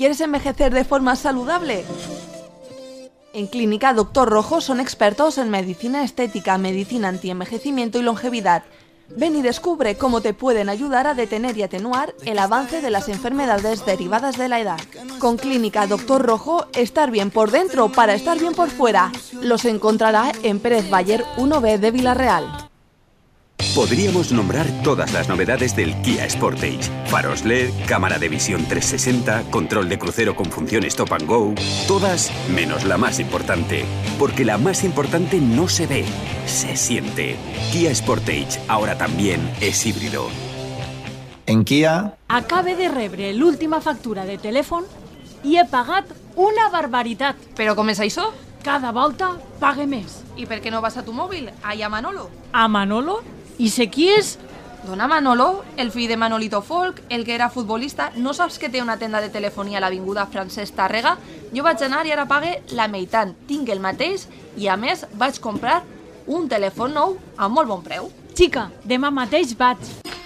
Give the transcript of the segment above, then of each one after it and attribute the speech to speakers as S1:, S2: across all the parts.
S1: ¿Quieres envejecer de forma saludable? En Clínica Dr. Rojo son expertos en medicina estética, medicina antienvejecimiento y longevidad. Ven y descubre cómo te pueden ayudar a detener y atenuar el avance de las enfermedades derivadas de la edad. Con Clínica Dr. Rojo, estar bien por dentro para estar bien por fuera. Los encontrará en Pérez Bayer 1B de Villarreal.
S2: Podríamos nombrar todas las novedades del Kia Sportage. Faros LED, cámara de visión 360, control de crucero con función Stop and Go. Todas menos la más importante. Porque la más importante no se ve, se siente. Kia Sportage ahora también es híbrido.
S3: En Kia...
S4: Acabe de rebre l'última factura de telèfon i he pagat una barbaritat.
S1: ¿Pero com és això?
S4: Cada volta pague més.
S1: ¿Y por qué no vas a tu móvil? Ahí a Manolo.
S4: A Manolo? I sé qui és?
S1: Dona Manolo, el fill de Manolito Folk, el que era futbolista. No saps que té una tenda de telefonia a l'avinguda Francesc Tàrrega? Jo vaig anar i ara pague la meitat. Tinc el mateix i, a més, vaig comprar un telèfon nou a molt bon preu.
S4: Xica, demà mateix vaig.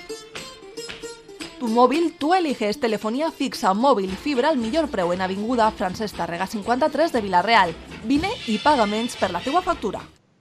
S1: Tu móvil, tú eliges telefonía fixa, móvil, fibra al millor preu en avinguda Francesc Tàrrega 53 de Vilareal. Vine i paga menys per la teua factura.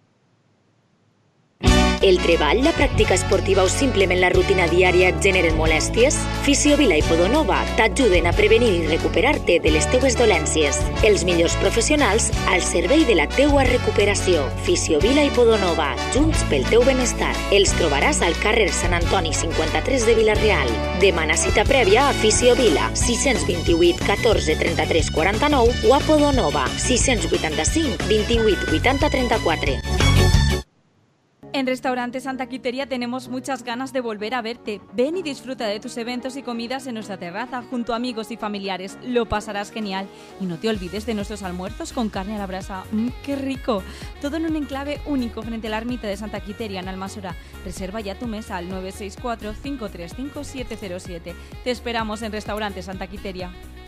S5: El treball, la pràctica esportiva o simplement la rutina diària et generen molèsties? Fisiovila i Podonova t'ajuden a prevenir i recuperar-te de les teues dolències. Els millors professionals al servei de la teua recuperació. Fisiovila i Podonova, junts pel teu benestar. Els trobaràs al carrer Sant Antoni 53 de Vilareal. Demana cita prèvia a Fisiovila 628 14 33 49 o a Podonova 685 28 80 34.
S6: En Restaurante Santa Quiteria tenemos muchas ganas de volver a verte. Ven y disfruta de tus eventos y comidas en nuestra terraza junto a amigos y familiares. Lo pasarás genial. Y no te olvides de nuestros almuerzos con carne a la brasa. ¡Qué rico! Todo en un enclave único frente a la ermita de Santa Quiteria en Almassora. Reserva ya tu mesa al 964 535 707. Te esperamos en Restaurante Santa Quiteria.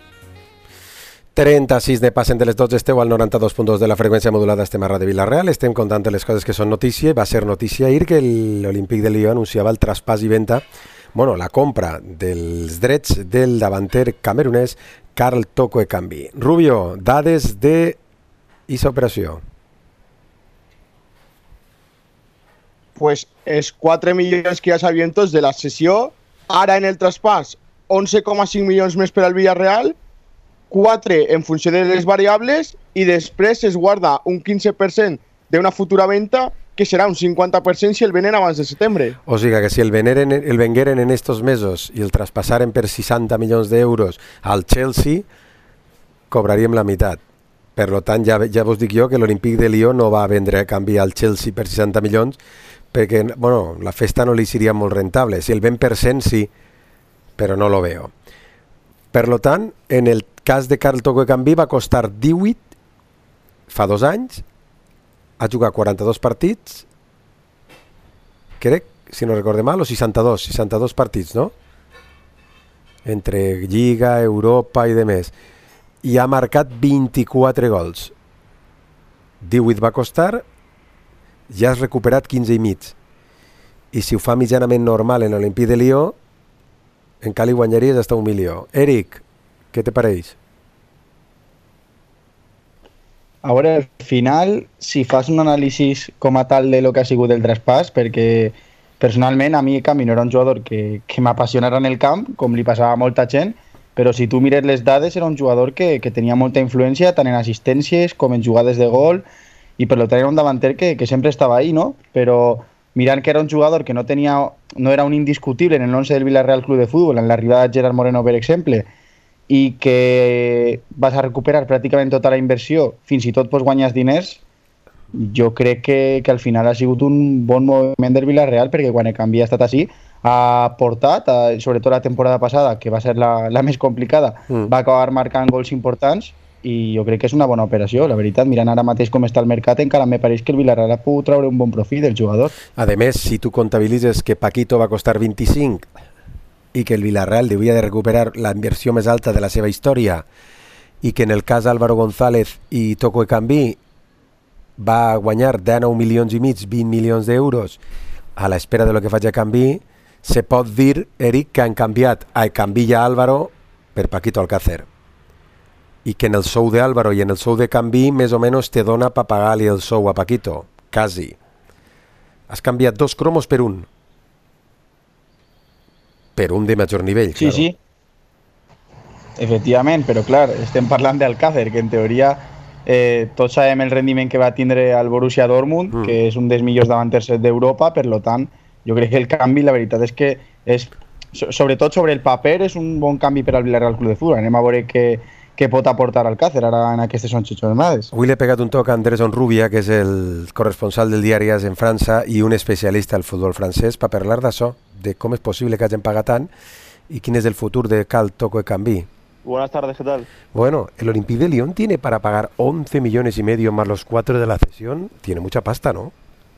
S7: 36 de passen de les 12, esteu al 92.2 de la freqüència modulada, estem a Ràdio Vilareal, estem contant les coses que són notícia. Va ser notícia ahir que l'Olímpic de Lió anunciava el traspàs i venda, la compra dels drets del davanter camerunès Karl Toko Ekambi. Rubio, dades de aquesta operació.
S8: Pues els 4 milions que hi ha sabientos de la sessió, ara en el traspàs 11,5 milions més per al Villarreal, 4 en funció de les variables i després es guarda un 15% d'una futura venda que serà un 50% si el venen abans de setembre.
S7: O sigui que si el vengueren en estos mesos i el traspassaren per 60 milions d'euros al Chelsea, cobraríem la meitat. Per tant, ja vos dic jo que l'Olímpic de Lió no va vendre a canvi al Chelsea per 60 milions perquè la festa no li seria molt rentable. Si el 20% sí, però no lo veo. Per tant, en el cas de Karl Toko Ekambi va costar 18 fa 2 anys, ha jugat 42 partits, crec, si no recorde mal, o 62 partits, no? Entre Lliga, Europa i demés. I ha marcat 24 gols. 18 va costar, ja has recuperat 15 i mig. I si ho fa mitjanament normal en l'Olímpic de Lió, encara li guanyaries hasta 1 milió. Eric, què te pareix?
S9: A veure, al final, si fas un anàlisi com a tal de lo que ha sigut el traspàs, perquè personalment a mi Ekambi no era un jugador que m'apassionara en el camp, com li passava a molta gent, però si tu mires les dades era un jugador que tenia molta influència tant en assistències com en jugades de gol, i per tant era un davanter que sempre estava ahí, no? Però mirant que era un jugador que no era un indiscutible en el 11 del Villarreal Club de Fútbol, en l'arribada de Gerard Moreno, per exemple, i que vas a recuperar pràcticament tota la inversió, fins i tot guanyes diners, jo crec que al final ha sigut un bon moviment del Villarreal, perquè quan Ekambi ha estat així, ha portat, sobretot la temporada passada, que va ser la més complicada, va acabar marcant gols importants, i jo crec que és una bona operació, la veritat. Mirant ara mateix com està el mercat, encara me pareix que el Villarreal ha pogut treure un bon profit del jugador.
S7: A més, si tu comptabilitzes que Paquito va costar 25 i que el Villarreal devia de recuperar la inversió més alta de la seva història i que en el cas Álvaro González i Toko Ekambi va guanyar 19 milions i mig, 20 milions d'euros a l'espera de lo que faig a Ekambi, se pot dir, Eric, que han canviat a Ekambi i a Álvaro per Paquito Alcácer. i que en el sou d'Álvaro i en el sou de Canví més o menys te dona per pagar-li el sou a Paquito, quasi. Has canviat 2 cromos per un. Per un de major nivell,
S9: sí,
S7: claro.
S9: Sí. Efectivament, però clar, estem parlant d'Alcácer, que en teoria tots sabem el rendiment que va tindre al Borussia Dortmund, que és un dels millors davanters d'Europa, per tant, jo crec que el canvi, la veritat és que és, sobretot sobre el paper, és un bon canvi per al Villarreal Club de Futbol. Anem a veure què pot aportar Alcácer ara en aquestes 11 jornades.
S7: Avui l'he pegat un toc a Andrés Onrubia, que és el corresponsal del diari AS en França i un especialista al futbol francès, per parlar d'això, de com és possible que hagin pagat tant y quién es el futuro de Cal Toco de Cambí.
S10: Buenas tardes, ¿qué tal?
S7: Bueno, el Olympique de Lyon tiene para pagar 11 millones y medio más los 4 de la cesión. Tiene mucha pasta, ¿no?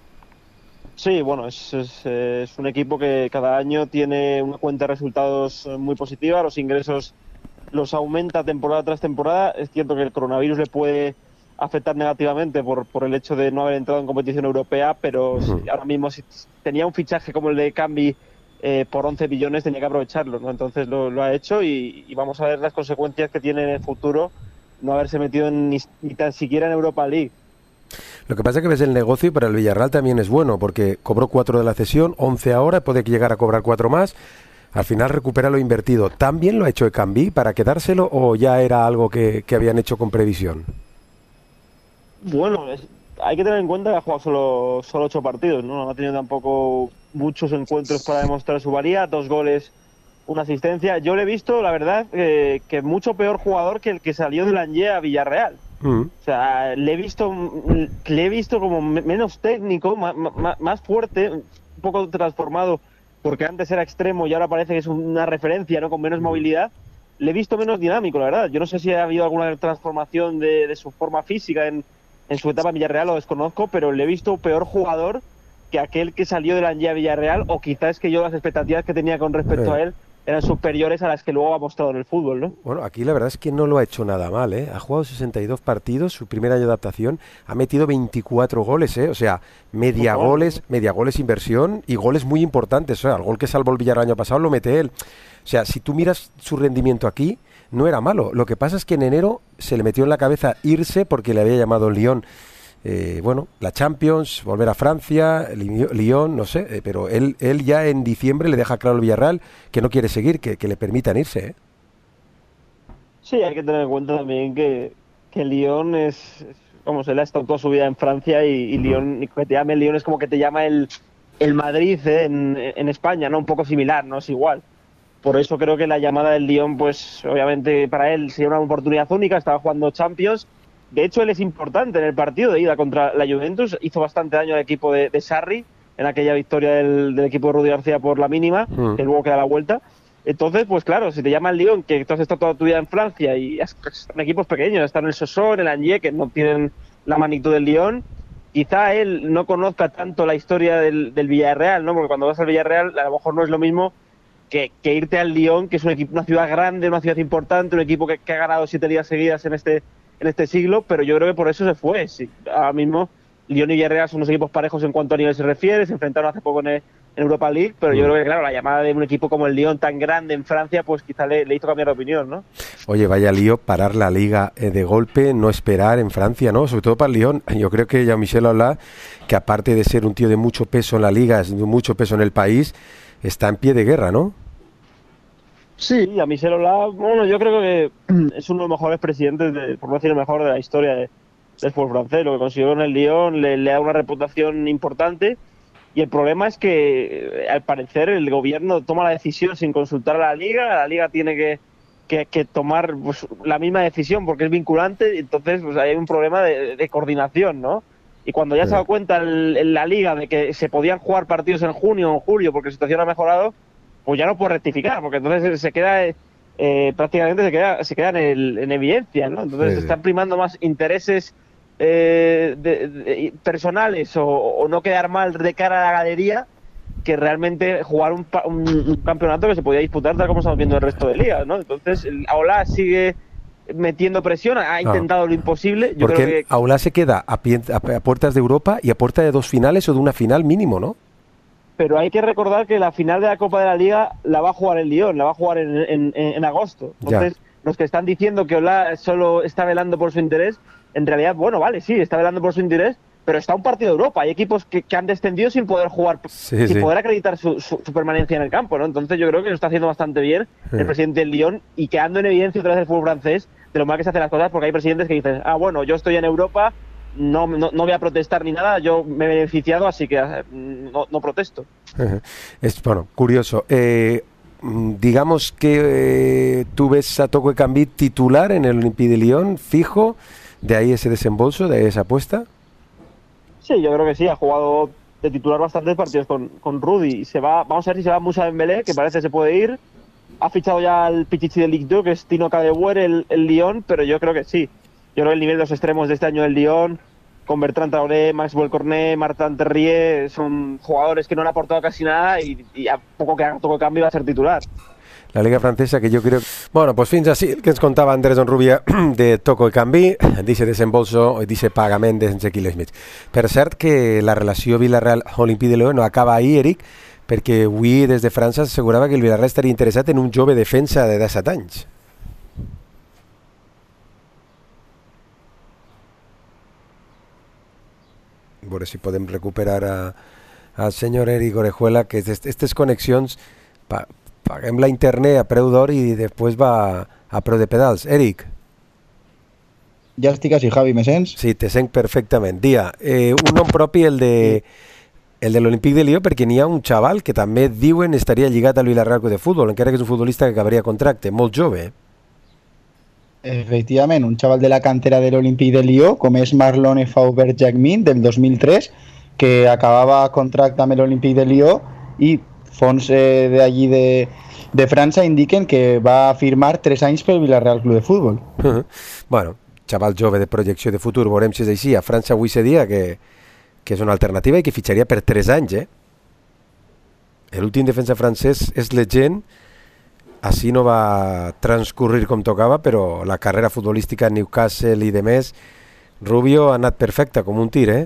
S10: Sí, bueno, es un equipo que cada año tiene una cuenta de resultados muy positiva, los ingresos los aumenta temporada tras temporada. Es cierto que el coronavirus le puede afectar negativamente por el hecho de no haber entrado en competición europea, pero ahora mismo si tenía un fichaje como el de Cambi por 11 millones tenía que aprovecharlo, ¿no? Entonces lo ha hecho y vamos a ver las consecuencias que tiene en el futuro no haberse metido ni tan siquiera en Europa League.
S7: Lo que pasa es que ves el negocio y para el Villarreal también es bueno, porque cobró 4 de la cesión, 11 ahora, puede llegar a cobrar 4 más. Al final recupera lo invertido. ¿También lo ha hecho de Cambi para quedárselo o ya era algo que habían hecho con previsión?
S10: Bueno, hay que tener en cuenta que ha jugado solo 8 partidos, ¿no? No ha tenido tampoco muchos encuentros para demostrar su valía, 2 goles, 1 asistencia. Yo le he visto, la verdad, que mucho peor jugador que el que salió de Lange a Villarreal. O sea, le he visto como menos técnico, más fuerte, un poco transformado, porque antes era extremo y ahora parece que es una referencia, ¿no? Con menos movilidad. Le he visto menos dinámico, la verdad. Yo no sé si ha habido alguna transformación de su forma física en su etapa en Villarreal, lo desconozco, pero le he visto peor jugador que aquel que salió de Lange a Villarreal, o quizás que yo las expectativas que tenía con respecto a él eran superiores a las que luego ha mostrado en el fútbol, ¿no?
S7: Bueno, aquí la verdad es que no lo ha hecho nada mal, ¿eh? Ha jugado 62 partidos, su primer año de adaptación, ha metido 24 goles, ¿eh? O sea, media goles inversión y goles muy importantes. O sea, el gol que salvó el Villarreal el año pasado lo mete él. O sea, si tú miras su rendimiento aquí, no era malo. Lo que pasa es que en enero se le metió en la cabeza irse porque le había llamado el Lyon. Bueno, la Champions, volver a Francia, Lyon, no sé, pero él ya en diciembre le deja claro al Villarreal que no quiere seguir, que le permitan irse, ¿eh?
S10: Sí, hay que tener en cuenta también que Lyon vamos, él ha estado toda su vida en Francia y Lyon, que te llame Lyon es como que te llama el Madrid en España, ¿no? Un poco similar, no es igual. Por eso creo que la llamada del Lyon, pues obviamente para él sería una oportunidad única, estaba jugando Champions. De hecho, él es importante en el partido de ida contra la Juventus. Hizo bastante daño al equipo de Sarri en aquella victoria del equipo de Rudi García por la mínima, que luego queda la vuelta. Entonces, pues claro, si te llama el Lyon, que tú has estado toda tu vida en Francia y están equipos pequeños, están el Sochaux, el Angers, que no tienen la magnitud del Lyon, quizá él no conozca tanto la historia del Villarreal, ¿no? Porque cuando vas al Villarreal a lo mejor no es lo mismo que irte al Lyon, que es un equipo, una ciudad grande, una ciudad importante, un equipo que ha ganado 7 ligas seguidas en este siglo, pero yo creo que por eso se fue. Sí, ahora mismo Lyon y Villarreal son unos equipos parejos en cuanto a nivel se refiere, se enfrentaron hace poco en Europa League, pero yo creo que claro, la llamada de un equipo como el Lyon tan grande en Francia, pues quizá le hizo cambiar de opinión, ¿no?
S7: Oye, vaya lío parar la liga de golpe, no esperar en Francia, ¿no? Sobre todo para el Lyon. Yo creo que Jean-Michel Aulas, que aparte de ser un tío de mucho peso en la liga, de mucho peso en el país, está en pie de guerra, ¿no?
S10: Sí, Jean-Michel Aulas, bueno, yo creo que es uno de los mejores presidentes, por no decir el mejor, de la historia del fútbol francés. Lo que consiguió en el Lyon le da una reputación importante, y el problema es que al parecer el gobierno toma la decisión sin consultar a la liga tiene que tomar pues, la misma decisión porque es vinculante, y entonces pues, hay un problema de coordinación, ¿no? Y cuando ya se da cuenta la liga de que se podían jugar partidos en junio o en julio porque la situación ha mejorado, pues ya no puede rectificar, porque entonces se queda prácticamente se queda en evidencia, ¿no? Entonces están primando más intereses personales o no quedar mal de cara a la galería que realmente jugar un campeonato que se podía disputar tal como estamos viendo el resto de ligas, ¿no? Entonces Aulas sigue metiendo presión, ha intentado lo imposible. Yo
S7: porque
S10: creo que
S7: Aulas se queda a puertas de Europa y a puerta de 2 finales o de una final mínimo, ¿no?
S10: Pero hay que recordar que la final de la Copa de la Liga la va a jugar el Lyon, la va a jugar en agosto. Entonces, los que están diciendo que Ola solo está velando por su interés, en realidad, bueno, vale, sí, está velando por su interés, pero está un partido de Europa. Hay equipos que han descendido sin poder jugar, sin poder acreditar su permanencia en el campo, ¿no? Entonces yo creo que lo está haciendo bastante bien el presidente del Lyon y quedando en evidencia otra vez el fútbol francés de lo mal que se hacen las cosas, porque hay presidentes que dicen, bueno, yo estoy en Europa, no voy a protestar ni nada, yo me he beneficiado, así que no protesto.
S7: Es, bueno, curioso. Digamos que tú ves a Toko Ekambi titular en el Olympique de Lyon, fijo, de ahí ese desembolso, de ahí esa apuesta. Sí,
S10: yo creo que sí, ha jugado de titular bastantes partidos con Rudy. Vamos a ver si se va Moussa Dembélé, que parece que se puede ir. Ha fichado ya al Pichichi de Ligue 2, que es Tino Cadewere, el Lyon, pero yo creo que sí. Yo creo que el nivel de los extremos de este año del Lyon, con Bertrand Traoré, Maxwell Cornet, Martin Terrier, son jugadores que no han aportado casi nada y a poco que haga Toko Ekambi va a ser titular.
S7: La Liga Francesa, que jo crec... Bueno, doncs fins així el que ens contava Andrés Onrubia de Toko Ekambi, d'aquest desembolso, d'aquest pagament de 11 quilos i mig. Per cert que la relació Villarreal-Olympique de Lyon no acaba ahir, Eric, perquè avui des de França s'assegurava que el Villarreal estaria interessat en un jove defensa de 17 anys. A veure si podem recuperar al senyor Eric Orejuela, que aquestes connexions... Paguem la internet a preu d'or i després va a preu de pedals. Eric?
S9: Ja estic així, Javi, me sents?
S7: Sí, te sent perfectament. Dia, un nom propi, el de l'Olympique de Lyon, perquè n'hi ha un xaval que també diuen estaria lligat al Villarreal de futbol, encara que és un futbolista que acabaria contracte, molt jove.
S9: Efectivament, un xaval de la cantera de l'Olympique de Lyon, com és Marlon Faubert-Jacmin, del 2003, que acabava contracte amb l'Olympique de Lyon i fons d'allí de França indiquen que va firmar 3 anys pel Villarreal Club de Futbol.
S7: Bueno, xaval jove de projecció de futur, veurem si és així. A França avui se dia que és una alternativa i que fitxaria per 3 anys, L'últim defensa francès és Legend, així no va transcurrir com tocava, però la carrera futbolística a Newcastle i de més, Rubio ha anat perfecta, com un tir,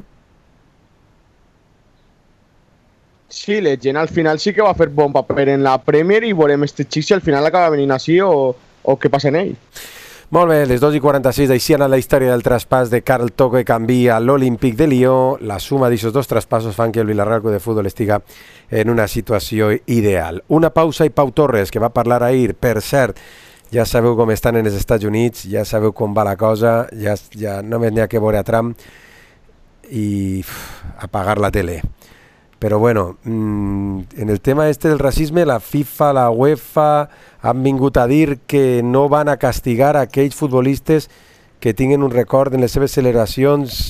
S8: Sí, Legend al final sí que va fer bon paper en la Premier i veurem este xic si al final acaba venint així o què passa en ell.
S7: Molt bé, les 2:46, així ha anat la història del traspàs de Karl Toko Ekambi a l'Olympique de Lyon. La suma d'aquests dos traspassos fan que el Villarreal Club de Futbol estiga en una situació ideal. Una pausa i Pau Torres, que va parlar ahir, per cert, ja sabeu com estan en els Estats Units, ja sabeu com va la cosa, ja només n'hi ha que veure a Trump i apagar la tele. Però bueno, en el tema del racisme, la FIFA, la UEFA han vingut a dir que no van a castigar aquells futbolistes que tinguin un record en les seves celebracions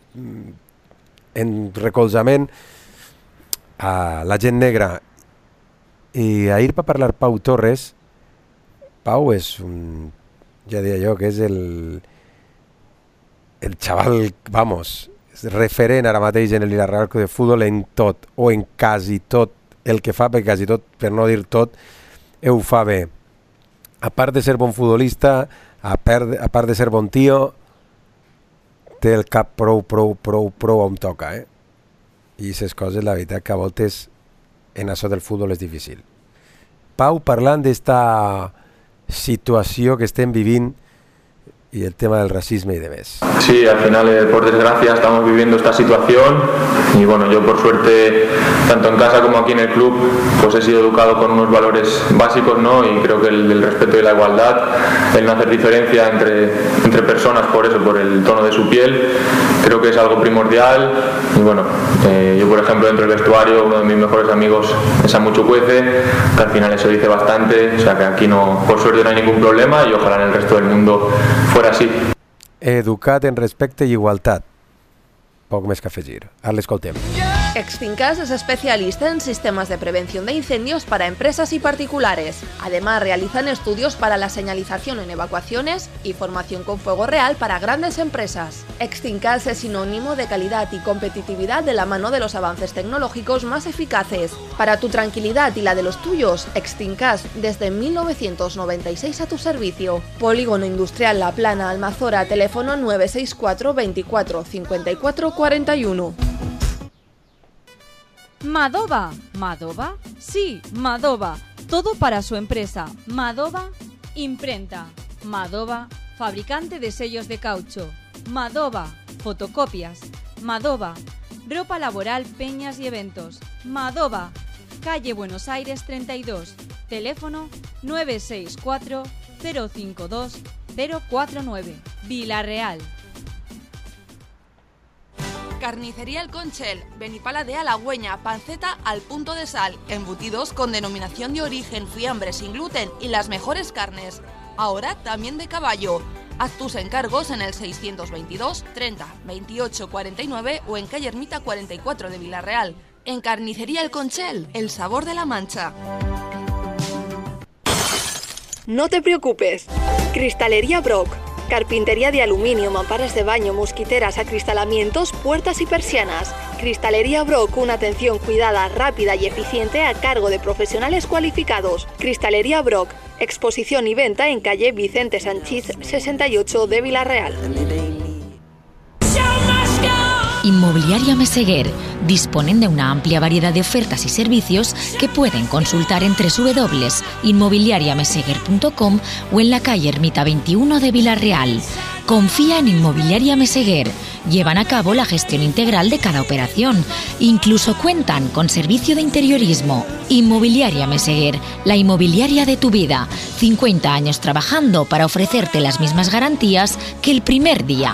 S7: en recolzament a la gent negra. I ahir va parlar Pau Torres. Pau és un... ja deia jo que és el xaval, vamos... referent ara mateix en el Villarreal Club de Futbol en tot, o en quasi tot el que fa, perquè quasi tot, per no dir tot, ho fa bé. A part de ser bon futbolista, a part de ser bon tio, té el cap prou on toca, I aquestes coses, la veritat, que a voltes en això del futbol és difícil. Pau, parlant d'esta situació que estem vivint y el tema del racismo y demás.
S11: Sí, al final, por desgracia, estamos viviendo esta situación y bueno, yo por suerte, tanto en casa como aquí en el club, pues he sido educado con unos valores básicos, ¿no? Y creo que el respeto y la igualdad, el no hacer diferencia entre personas por eso, por el tono de su piel, creo que es algo primordial. Y bueno, yo por ejemplo dentro del vestuario, uno de mis mejores amigos es Samu Chukwueze, que al final eso dice bastante, o sea que aquí no, por suerte no hay ningún problema y ojalá en el resto del mundo fuera así.
S7: Educat en respecte i igualtat. Poc més que afegir. Ara l'escoltem.
S1: Extinkas es especialista en sistemas de prevención de incendios para empresas y particulares. Además, realizan estudios para la señalización en evacuaciones y formación con fuego real para grandes empresas. Extinkas es sinónimo de calidad y competitividad de la mano de los avances tecnológicos más eficaces. Para tu tranquilidad y la de los tuyos, Extinkas desde 1996 a tu servicio. Polígono Industrial La Plana, Almazora, teléfono 964 24 54 41.
S6: Madova. ¿Madova? Sí, Madova. Todo para su empresa. Madova Imprenta. Madova, fabricante de sellos de caucho. Madova, fotocopias. Madova, ropa laboral, peñas y eventos. Madova, calle Buenos Aires 32, teléfono 964 052 049, Vila-real.
S1: Carnicería El Conchel, Benipala de Halagüeña, panceta al punto de sal, embutidos con denominación de origen, fiambre sin gluten y las mejores carnes. Ahora también de caballo. Haz tus encargos en el 622 30 28 49 o en calle Ermita 44 de Vila-real. En Carnicería El Conchel, el sabor de la Mancha.
S12: No te preocupes. Cristalería Brock. Carpintería de aluminio, mamparas de baño, mosquiteras, acristalamientos, puertas y persianas. Cristalería Brock, una atención cuidada, rápida y eficiente a cargo de profesionales cualificados. Cristalería Brock, exposición y venta en calle Vicente Sanchís 68 de Vila-real.
S5: Inmobiliaria Meseguer. Disponen de una amplia variedad de ofertas y servicios que pueden consultar en www.inmobiliariameseguer.com o en la calle Ermita 21 de Vila-real. Confía en Inmobiliaria Meseguer. Llevan a cabo la gestión integral de cada operación. Incluso cuentan con servicio de interiorismo. Inmobiliaria Meseguer, la inmobiliaria de tu vida. 50 años trabajando para ofrecerte las mismas garantías que el primer día.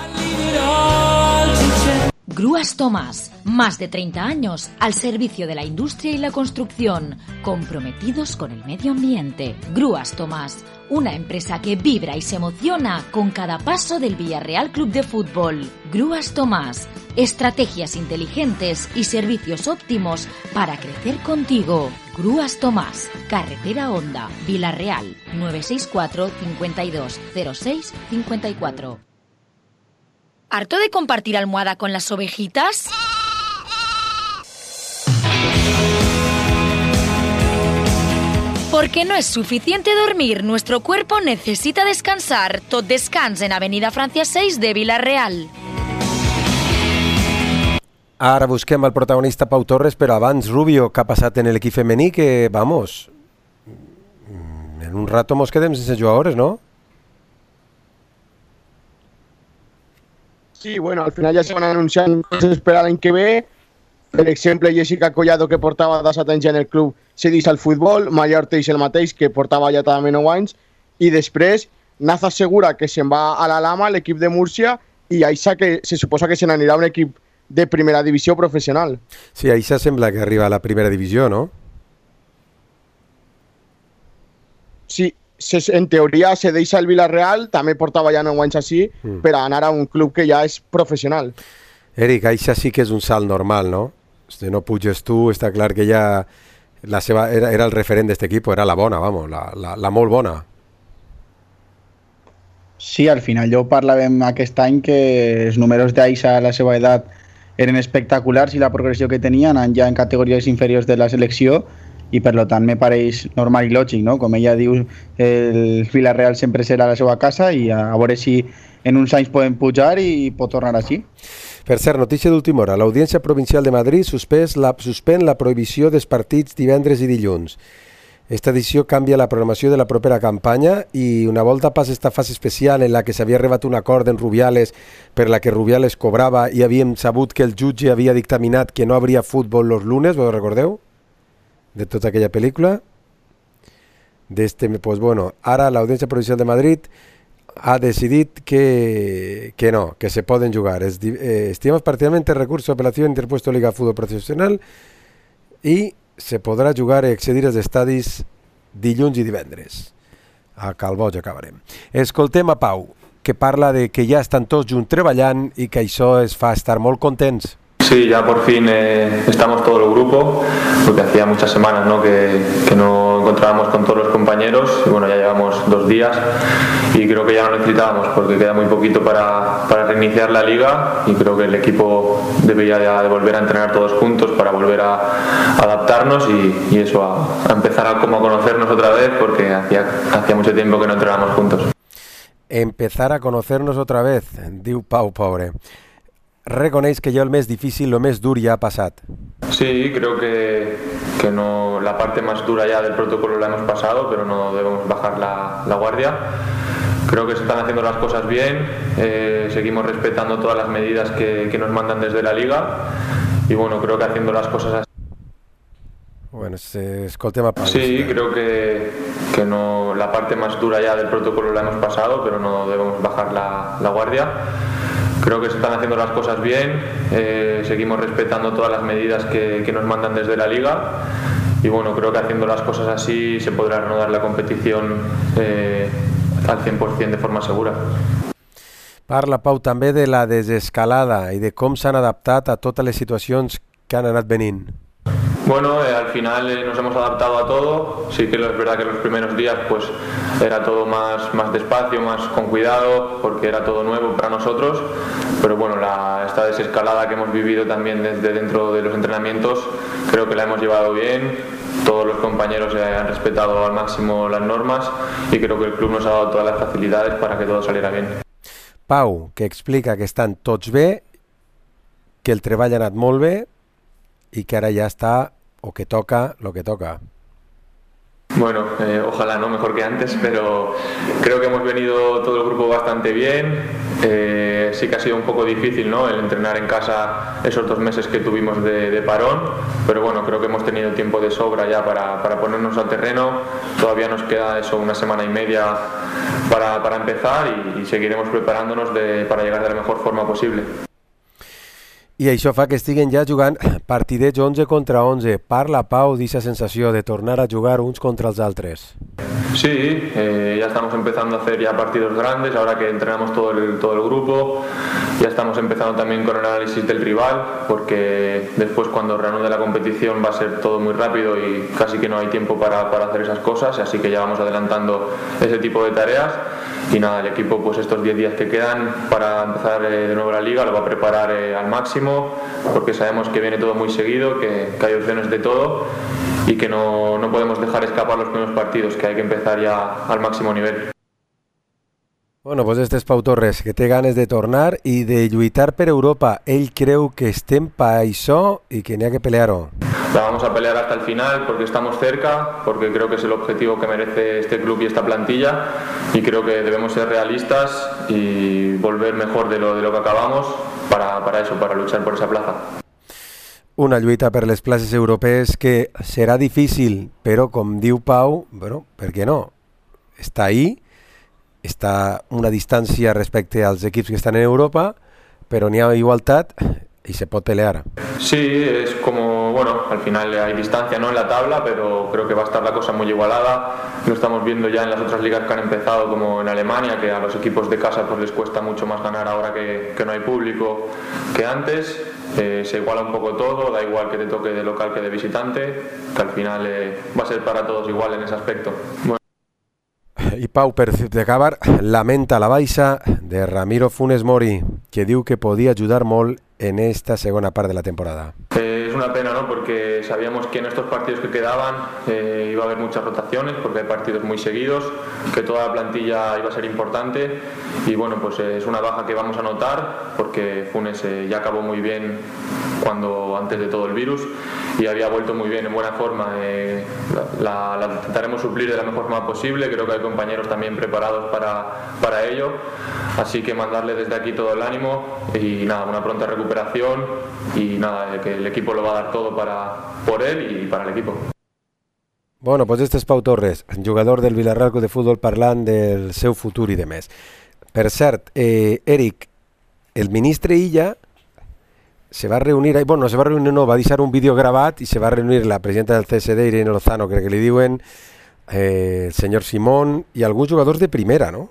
S5: Grúas Tomás, más de 30 años al servicio de la industria y la construcción, comprometidos con el medio ambiente. Grúas Tomás, una empresa que vibra y se emociona con cada paso del Villarreal Club de Fútbol. Grúas Tomás, estrategias inteligentes y servicios óptimos para crecer contigo. Grúas Tomás, carretera Honda, Vila-real, 964 52 06 54. ¿Harto de compartir almohada con las ovejitas? Porque no es suficiente dormir, nuestro cuerpo necesita descansar. Tot descans en Avenida Francia 6 de Vila-real.
S7: Ara busquem el protagonista Pau Torres, però abans, Rubio, què ha passat en l'equip femení? Que, vamos, en un rato mos quedem sense jugadores, ¿no?
S8: Sí, bueno, al final ja se van anunciant coses per a l'any que ve. Per exemple, Jessica Collado, que portava 17 anys en el club, se deixa al futbol. Maya Orteix el mateix, que portava ja també 9 anys. I després, Naza Segura, que se'n va a la Lama, l'equip de Múrcia, i Aixa, que se suposa que se n'anirà a un equip de primera divisió professional.
S7: Sí, Aixa sembla que arriba a la primera divisió, no?
S8: Sí, en teoria se deixa el Vila-real, també portava ja 9 anys així, per anar a un club que ja és professional.
S7: Eric, Aixa sí que és un salt normal, no? Si no puges tu, està clar que ja la seva, era el referent d'aquest equip, era la bona, vamos, la molt bona.
S9: Sí, al final jo parlàvem aquest any que els números d'Aixa a la seva edat eren espectaculars i la progressió que tenien ja en categories inferiors de la selecció, i per tant me pareix normal i lògic, no? Com ella diu, el Vila-real sempre serà la seva casa i a veure si en uns anys poden pujar i pot tornar així.
S7: Per cert, notícia d'última hora. L'Audiència Provincial de Madrid suspèn la prohibició dels partits divendres i dilluns. Esta edició canvia la programació de la propera campanya i una volta passa esta fase especial en la que s'havia arribat un acord en Rubiales per la que Rubiales cobrava i havíem sabut que el jutge havia dictaminat que no hauria futbol los lunes, vos recordeu? De tota aquella pel·lícula. Pues bueno, ara l'Audiència Provincial de Madrid ha decidit que no, que se poden jugar. Estimamos parcialmente el recurso de apelación interpuesto Liga Fútbol Profesional i se podrà jugar i accedir als estadis dilluns i divendres. A Calboig acabarem. Escoltem a Pau, que parla de que ja estan tots junts treballant i que això es fa estar molt contents.
S11: Sí, ya por fin estamos todo el grupo, porque hacía muchas semanas, ¿no? que no encontrábamos con todos los compañeros y bueno, ya llevamos 2 días y creo que ya lo necesitábamos porque queda muy poquito para reiniciar la liga y creo que el equipo debería de volver a entrenar todos juntos para volver a adaptarnos y eso, a empezar a conocernos otra vez porque hacía mucho tiempo que no entrenábamos juntos.
S7: Empezar a conocernos otra vez, diu Pau, pobre. Reconeix que ya el més difícil, lo més dur ya ha pasado.
S11: Sí, creo que no, la parte más dura ya del protocolo la hemos pasado, pero no debemos bajar la guardia. Creo que se están haciendo las cosas bien, seguimos respetando todas las medidas que nos mandan desde la Liga y bueno, creo que haciendo las cosas así.
S7: Bueno, escoltem a Pau.
S11: Sí, creo que no, la parte más dura ya del protocolo la hemos pasado, pero no debemos bajar la guardia. Creo que se están haciendo las cosas bien, seguimos respetando todas las medidas que nos mandan desde la Liga y bueno, creo que haciendo las cosas así se podrá reanudar la competición al 100% de forma segura.
S7: Parla, Pau, també de la desescalada i de com s'han adaptat a totes les situacions que han anat venint.
S11: Bueno, al final nos hemos adaptado a todo. Sí que es verdad que los primeros días pues era todo más despacio, más con cuidado, porque era todo nuevo para nosotros. Pero bueno, esta desescalada que hemos vivido también desde dentro de los entrenamientos, creo que la hemos llevado bien. Todos los compañeros han respetado al máximo las normas y creo que el club nos ha dado todas las facilidades para que todo saliera bien.
S7: Pau, que explica que estan tots bé, que el treball ha anat molt bé y que ahora ya está, o que toca, lo que toca.
S11: Bueno, ojalá no mejor que antes, pero creo que hemos venido todo el grupo bastante bien. Sí que ha sido un poco difícil, ¿no?, el entrenar en casa esos 2 meses que tuvimos de parón, pero bueno, creo que hemos tenido tiempo de sobra ya para ponernos al terreno. Todavía nos queda eso, 1 semana y media para empezar y seguiremos preparándonos para llegar de la mejor forma posible.
S7: I això fa que estiguen ja jugant partidets 11 contra 11. Parla, Pau, d'aquesta sensació de tornar a jugar uns contra els altres.
S11: Sí, ya estamos empezando a hacer ya partidos grandes, ahora que entrenamos todo el grupo, ya estamos empezando también con el análisis del rival, porque después cuando reanude la competición va a ser todo muy rápido y casi que no hay tiempo para hacer esas cosas, así que ya vamos adelantando ese tipo de tareas. Y nada, el equipo pues estos 10 días que quedan para empezar de nuevo la Liga lo va a preparar al máximo, porque sabemos que viene todo muy seguido, que hay opciones de todo y que no podemos dejar escapar los primeros partidos, que hay que empezar ya al máximo nivel.
S7: Bueno, pues este és Pau Torres, que té ganes de tornar i de lluitar per Europa. Ell creu que estem pa això i que n'hi ha que pelear-ho.
S11: La vamos a pelear hasta el final porque estamos cerca, porque creo que es el objetivo que merece este club y esta plantilla y creo que debemos ser realistas y volver mejor de lo que acabamos para eso, para luchar por esa plaza.
S7: Una lluita per les places europees que serà difícil, però com diu Pau, bueno, per què no? Està ahí, està una distància respecte als equips que estan en Europa, però n'hi ha igualtat y se puede pelear.
S11: Sí, es como, bueno, al final hay distancia, ¿no?, en la tabla, pero creo que va a estar la cosa muy igualada. Lo estamos viendo ya en las otras ligas que han empezado, como en Alemania, que a los equipos de casa pues les cuesta mucho más ganar ahora que no hay público que antes. Se iguala un poco todo, da igual que te toque de local que de visitante, que al final va a ser para todos igual en ese aspecto. Bueno.
S7: I Pau, per acabar, lamenta la baixa de Ramiro Funes Mori, que diu que podia ajudar molt en esta segona part de la temporada.
S11: Es una pena, ¿no?, porque sabíamos que en estos partidos que quedaban iba a haber muchas rotaciones, porque hay partidos muy seguidos, que toda la plantilla iba a ser importante y bueno, pues es una baja que vamos a notar, porque Funes ya acabó muy bien antes de todo el virus y había vuelto muy bien, en buena forma. La intentaremos suplir de la mejor forma posible, creo que hay compañeros también preparados para ello, así que mandarle desde aquí todo el ánimo y nada, una pronta recuperación y nada, que el equipo lo va a dar todo por él y para el equipo.
S7: Bueno, pues este és Pau Torres, jugador del Villarreal Club de Futbol, parlant del seu futur i de més. Per cert, Eric, el ministre Illa se va reunir, bueno, no se va reunir, no, va deixar un vídeo gravat i se va reunir la presidenta del CSD, Irene Lozano, crec que li diuen, el senyor Simón i alguns jugadors de primera, ¿no?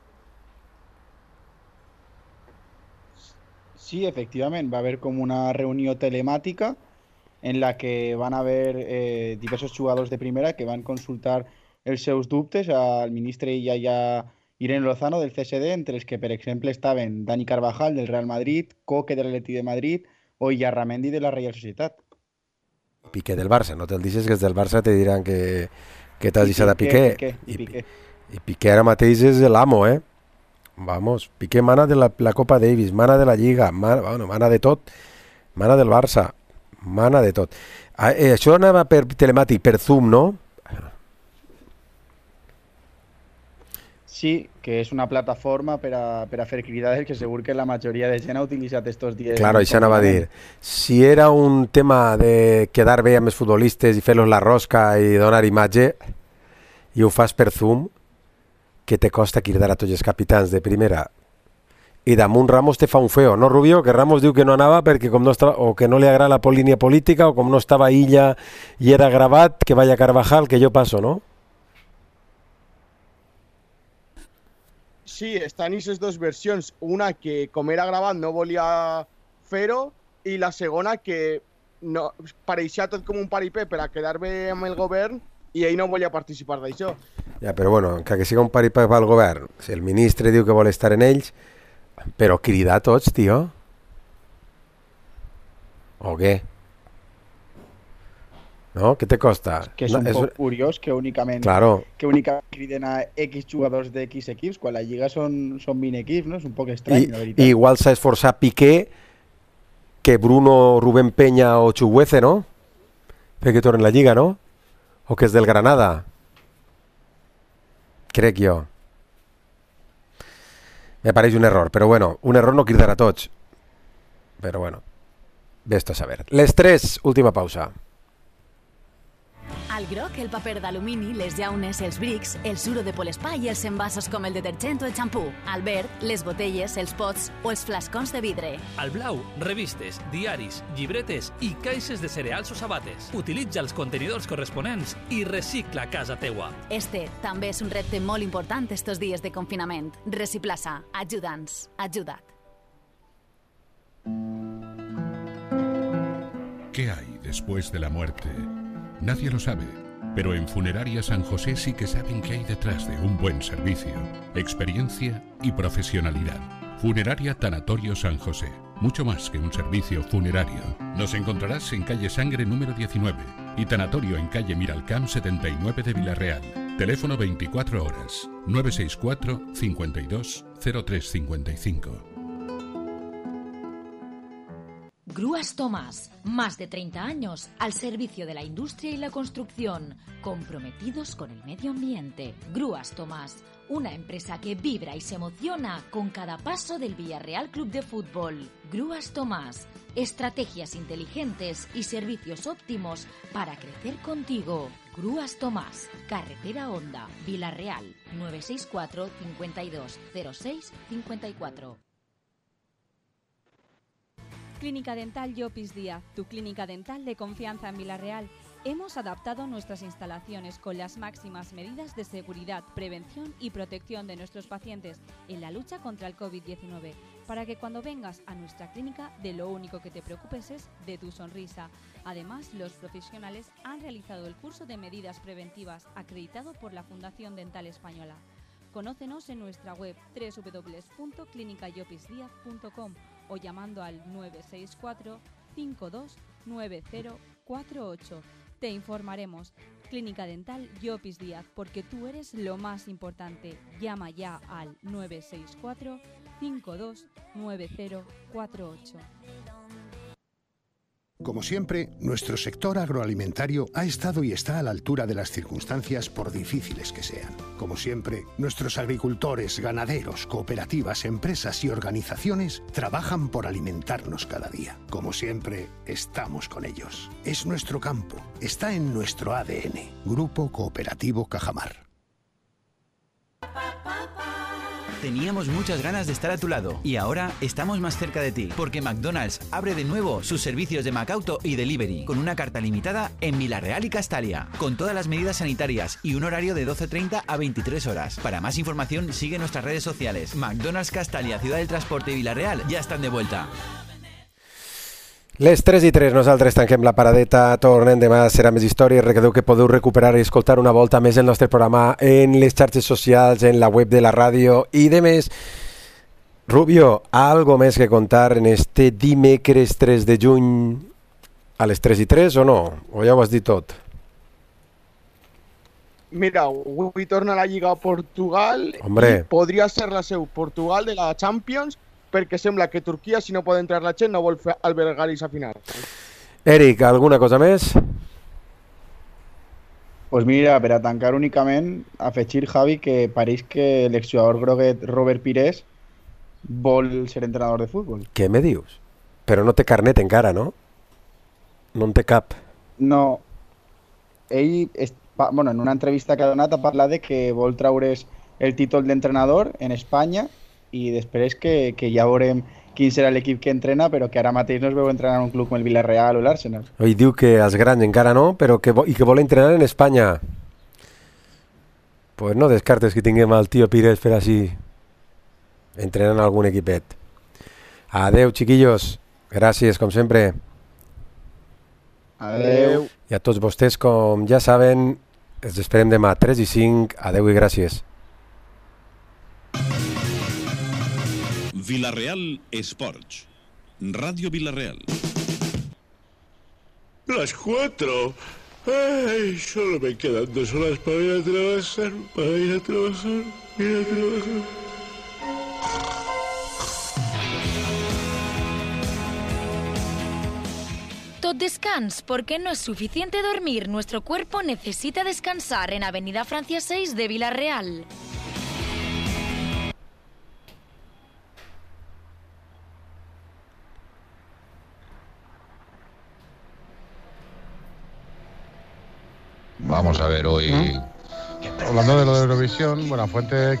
S9: Sí, efectivament, va haver com una reunió telemàtica en la que van haver diversos jugadors de primera que van consultar els seus dubtes al ministre i a Irene Lozano del CSD, entre els que, per exemple, estaven Dani Carvajal del Real Madrid, Coque de l'Atleti de Madrid o Illarramendi de la Reial Societat.
S7: Piqué del Barça, no te'l deixes que els del Barça te diran que t'has deixat a Piqué. I Piqué ara mateix és l'amo, eh? Vamos, Piqué mana de la Copa Davis, mana de la Lliga, mana de tot, mana del Barça, mana de tot. Això anava per telemàtic, per Zoom, no?
S9: Sí, que és una plataforma per a fer cridades que segur que la majoria de gent ha utilitzat estos dies.
S7: Claro, això anava a dir. Si era un tema de quedar bé amb els futbolistes i fer-los la rosca i donar imatge, i ho fas per Zoom, que te costa cridar a tots els capitans de primera. I damunt Ramos te fa un feo, no, Rubio? Que Ramos diu que no anava perquè com no estava, o que no li agrada la línia política, o com no estava Illa i era gravat, que vaya Carvajal, que jo passo, no?
S8: Sí, estan aquestes dues versions. Una que, com era gravat, no volia fer-ho, i la segona que no, pareixia tot com un paripé per a quedar bé amb el govern i ell no volia participar d'això.
S7: Ja, però bueno, que sigui un paripé pel govern, si el ministre diu que vol estar en ells, però cridar tots, tio. O què? No? Què te costa?
S9: Que és un poc curiós que únicament criden a X jugadors de X equips, quan la Lliga són 20 equips, no? És un poc estrany, la veritat.
S7: I igual s'ha esforçat Piqué que Bruno, Rubén Peña o Chuguece, no? Perquè tornen la Lliga, no? O que és del Granada. Crec jo. Me pareix un error, però bueno, un error no cridar a tots. Però bueno, ves-te a saber. Les 3, última pausa.
S13: Al groc, el paper d'alumini, les llaunes, els brics, el suro de polespa i els envasos com el detergent o el xampú. Al verd, les botelles, els pots o els flascons de vidre.
S14: Al blau, revistes, diaris, llibretes i caixes de cereals o sabates. Utilitza els contenidors corresponents i recicla casa teua.
S13: Este també és un repte molt important estos dies de confinament. Reciplasa, ajuda'ns, ajuda't.
S15: ¿Qué hay después de la muerte? Nadie lo sabe, pero en Funeraria San José sí que saben qué hay detrás de un buen servicio, experiencia y profesionalidad. Funeraria Tanatorio San José, mucho más que un servicio funerario. Nos encontrarás en calle Sangre número 19 y Tanatorio en calle Miralcamp 79 de Villarreal. Teléfono 24 horas, 964 52 0355.
S5: Grúas Tomás, más de 30 años al servicio de la industria y la construcción, comprometidos con el medio ambiente. Grúas Tomás, una empresa que vibra y se emociona con cada paso del Villarreal Club de Fútbol. Grúas Tomás, estrategias inteligentes y servicios óptimos para crecer contigo. Grúas Tomás, Carretera Honda, Villarreal, 964 52 06 54.
S6: Clínica Dental Llopis Díaz, tu clínica dental de confianza en Villarreal. Hemos adaptado nuestras instalaciones con las máximas medidas de seguridad, prevención y protección de nuestros pacientes en la lucha contra el COVID-19, para que cuando vengas a nuestra clínica de lo único que te preocupes es de tu sonrisa. Además, los profesionales han realizado el curso de medidas preventivas acreditado por la Fundación Dental Española. Conócenos en nuestra web www.clinicayopisdiaz.com o llamando al 964 52 9048. Te informaremos. Clínica Dental Llopis Díaz, porque tú eres lo más importante. Llama ya al 964 52 9048.
S16: Como siempre, nuestro sector agroalimentario ha estado y está a la altura de las circunstancias por difíciles que sean. Como siempre, nuestros agricultores, ganaderos, cooperativas, empresas y organizaciones trabajan por alimentarnos cada día. Como siempre, estamos con ellos. Es nuestro campo, está en nuestro ADN. Grupo Cooperativo Cajamar.
S17: Teníamos muchas ganas de estar a tu lado y ahora estamos más cerca de ti, porque McDonald's abre de nuevo sus servicios de McAuto y Delivery con una carta limitada en Villarreal y Castalia, con todas las medidas sanitarias y un horario de 12:30 a 23 horas. Para más información sigue nuestras redes sociales. McDonald's Castalia, Ciudad del Transporte y Villarreal ya están de vuelta.
S7: Les 3:03, nosaltres tanquem la paradeta, tornem demà, serà més història. Recordeu que podeu recuperar i escoltar una volta més el nostre programa en les xarxes socials, en la web de la ràdio i de més. Rubio, algo més que contar en este dimecres 3 de juny a les 3:03 o no? O ja ho has dit tot?
S8: Mira, avui torna la Lliga a Portugal.
S7: Hombre.
S8: I podria ser la seu Portugal de la Champions, perquè sembla que Turquia, si no pot entrar la gent, no vol albergar aquesta final.
S7: Eric, alguna cosa més?
S9: Pues mira, per a tancar únicament, afegir, Javi, que pareix que l'exjugador groguet Robert Pires vol ser entrenador de futbol.
S7: Què me dius? Però no té carnet encara, no? No en té cap.
S9: No. Ell, bueno, en una entrevista que ha donat, ha parlat de que vol traure's el títol d'entrenador en Espanya i després que ja veurem quin serà l'equip que entrena, però que ara mateix no es veu entrenar en un club com el Villarreal o l'Arsenal.
S7: Ell diu que als grans encara no, però que vol entrenar en Espanya. Pues no descartes que tinguem el tio Pires per així entrenant algun equipet. Adeu, chiquillos. Gràcies, com sempre.
S9: Adeu.
S7: I a tots vostès, com ja saben, els esperem demà a 3 i 5. Adeu i gràcies.
S18: Villarreal Sports. Radio Villarreal.
S19: Las 4. Ay, solo me quedan 2 horas para ir a trabajar.
S5: Tot descans, porque no es suficiente dormir. Nuestro cuerpo necesita descansar en Avenida Francia 6 de Villarreal.
S20: Vamos a ver hoy. Hablando de lo de Eurovisión, Buenafuente